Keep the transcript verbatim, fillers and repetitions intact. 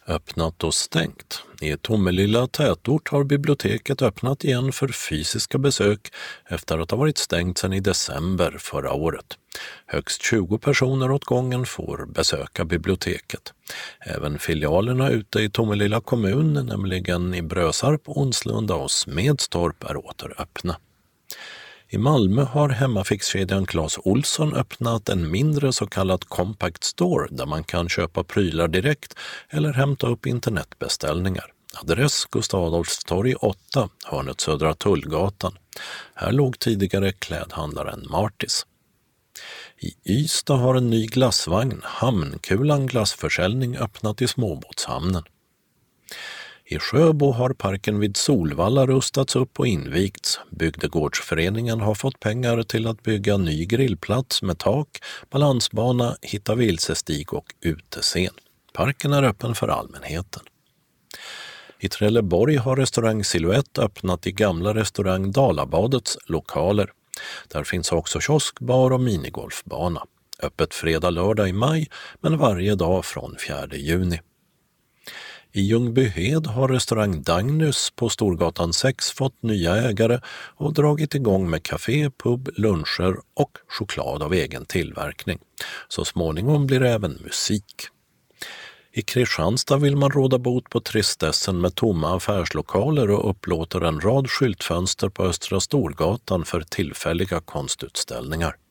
Öppnat och stängt. I Tomelilla tätort har biblioteket öppnat igen för fysiska besök efter att ha varit stängt sedan i december förra året. Högst tjugo personer åt gången får besöka biblioteket. Även filialerna ute i Tomelilla kommun, nämligen i Brösarp, Onslunda och Smedstorp, är åter öppna. I Malmö har hemmafixkedjan Clas Ohlson öppnat en mindre så kallad compact store där man kan köpa prylar direkt eller hämta upp internetbeställningar. Adress Gustav Adolfs torg åtta, hörnet Södra Tullgatan. Här låg tidigare klädhandlaren Martis. I Ystad har en ny glassvagn, Hamnkulan glassförsäljning, öppnat i småbåtshamnen. I Sjöbo har parken vid Solvalla rustats upp och invigts. Bygdegårdsföreningen har fått pengar till att bygga ny grillplats med tak, balansbana, hitta vilsestig och utescen. Parken är öppen för allmänheten. I Trelleborg har restaurang Silhouette öppnat i gamla restaurang Dalabadets lokaler. Där finns också kiosk, bar och minigolfbana. Öppet fredag, lördag i maj, men varje dag från fjärde juni. I Ljungbyhed har restaurang Dagnus på Storgatan sex fått nya ägare och dragit igång med café, pub, luncher och choklad av egen tillverkning. Så småningom blir det även musik. I Kristianstad vill man råda bot på tristessen med tomma affärslokaler och upplåter en rad skyltfönster på Östra Storgatan för tillfälliga konstutställningar.